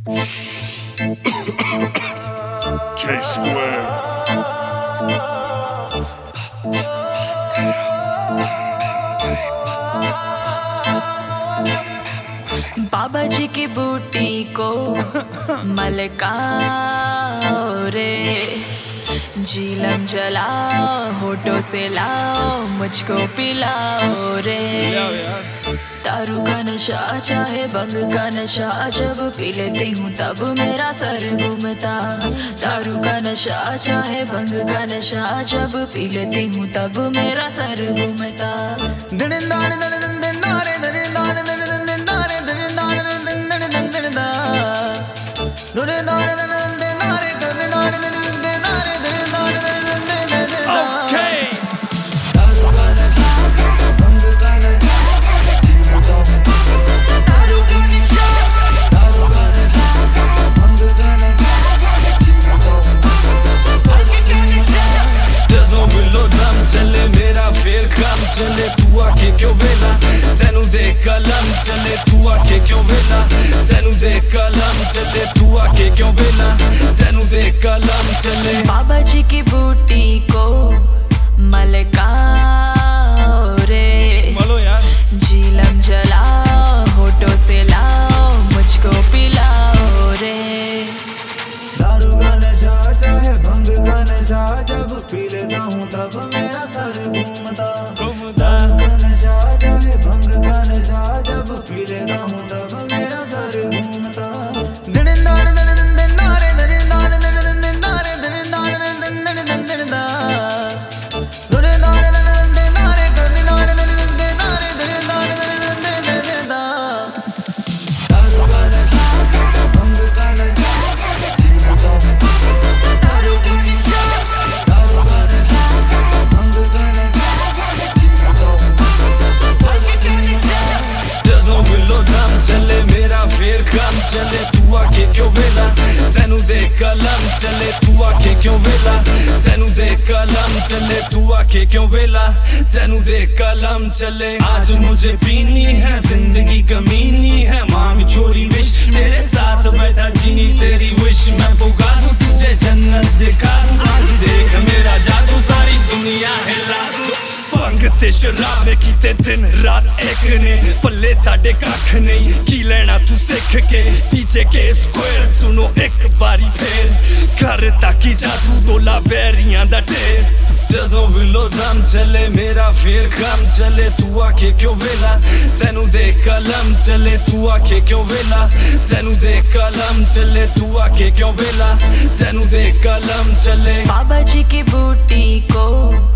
K Square. बाबा जी की बूटी को मलकाओ रे, जीलम जलाओ, होठों से लाओ, मुझको पिलाओ रे। दारू का नशा चाहे भंग का नशा, जब पी लेती हूँ तब मेरा सर घूमता। दारू का नशा चाहे भंग का नशा, जब पी लेती हूँ तब मेरा सर घूमता। चले तू आके क्यों वेला, तेनू दे कलम चले तू आके क्यों वेला, तेनू दे कलम चले तू आके क्यों वेला, तेनू दे कलम चले। बाबा जी की बूटी को मलकाओ रे, मलो यार, जीलम जलाओ, होठों से लाओ, मुझको पिलाओ रे। दारू का नशा चाहे भंग का नशा, जब पी लेता हूँ तब मेरा सर घूमता। दारू का नशा चाहे भंग का नशा, जब पी लेता हूँ तब मेरा सर घूमता। चले तू आके क्यों वेला, तेनू दे कलम चले तू आके क्यों वेला, तेनू दे कलम चले तू आके क्यों वेला, तेनू दे कलम चले। आज मुझे पीनी है, जिंदगी कमीनी है, मांग छोरी विश मेरे साथ बैठा जीनी तेरी विश। मैं पुगा दूं तुझे जन्नत दिखा दूं, आज देख मेरा जादू सारी दुनिया हिला दूं। भंग ते शराब ने कीते दिन रात एक ने, पल्ले साडे कख नहीं की लेना तू सिख के। डीजे के स्क्वायर सुनो एक बारी फेर, कर ताकि जादू दोला बैरियां दा ढेर। जदों बिलो दम चले मेरा फिर काम चले तू आके क्यों वेला, तेनू दे कलम चले तू आके क्यों वेला, तेनू दे कलम चले तू आके क्यों वेला, तेनू दे कलम चले। बाबा जी की बूटी को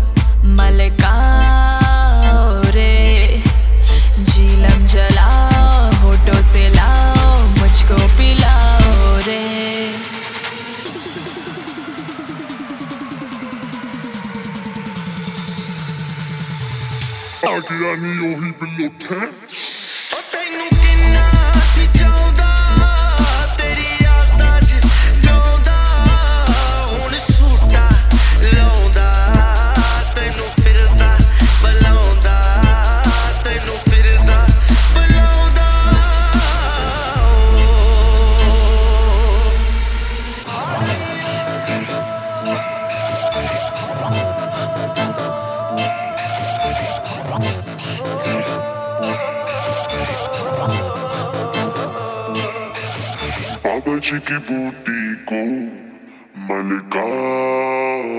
मलकाओ रे, जीलम जलाओ, होठों से लाओ, मुझको पिलाओ रे। आगे आनी ओही बिलो 10। बाबा जी की बूटी को मलकाओ